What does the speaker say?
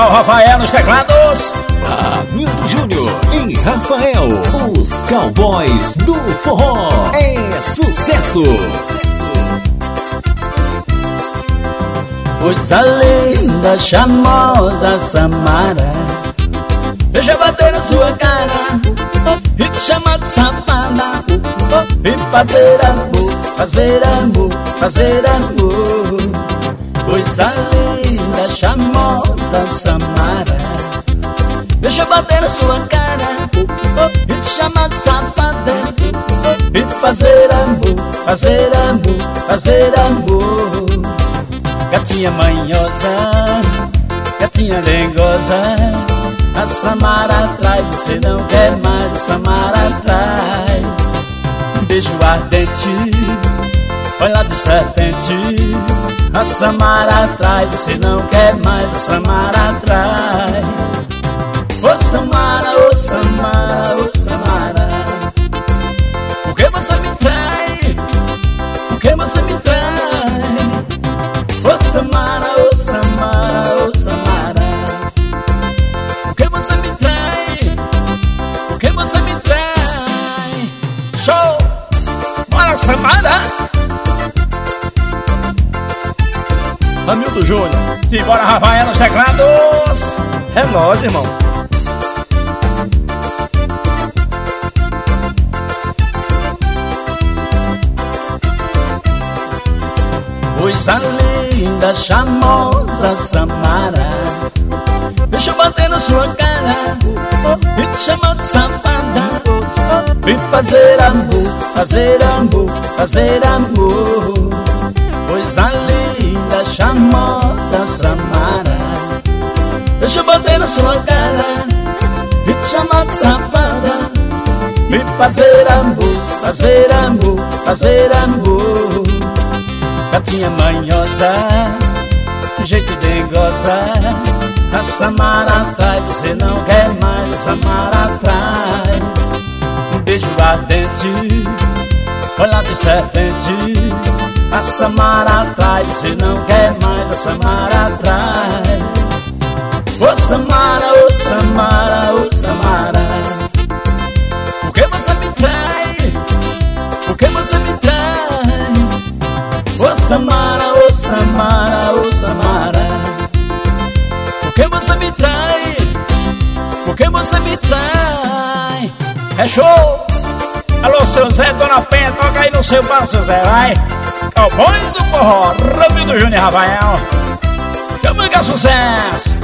o Rafael nos teclados. Hamilton Júnior e Rafael, os cowboys do forró. É sucesso! Coisa linda, charmosa Samara, deixa bater na sua cara e te chamar de safada, e fazer amor, fazer amor, fazer amor. Coisa linda, charmosa Samara, deixa bater na sua cara e te chamar de safada, e fazer amor, fazer amor, fazer amor. Gatinha manhosa, gatinha dengosa, a Samara atrai, você não quer mais, a Samara atrai. Um beijo ardente, olhar de serpente, a Samara atrai, você não quer mais, a Samara atrai. Ô Samara, ô Samara, ô Samara, por que você me trai? Por que você me trai? Ô Samara, ô Samara, ô Samara, por que você me trai? Por que você me trai? Show! Bora, Samara! Hamilton Júnior. Simbora, Rafael nos teclados. É nóis, irmão. Coisa linda, charmosa Samara, deixa eu bater na sua cara e te chamar de safada, e fazer amor, fazer amor, fazer amor. Coisa linda, charmosa Samara, deixa eu bater na sua cara e te chamar de safada, e fazer amor, fazer amor, fazer amor. Gatinha manhosa, jeito dengosa, a Samara atrai, você não quer mais, a Samara atrai. Um beijo ardente, olhar de serpente, a Samara atrai, você não quer mais, a Samara atrai. Ô Samara, ô Samara, ô Samara, por que você me trai? Por que você me trai? Ô Samara, ô Samara, ô Samara, por que você me trai? Por que você me trai? É show! Alô, seu Zé, Dona Penha, toca aí no seu bar, seu Zé, vai! Cowboys do forró, Hamilton Júnior e Rafael. Chama que é sucesso!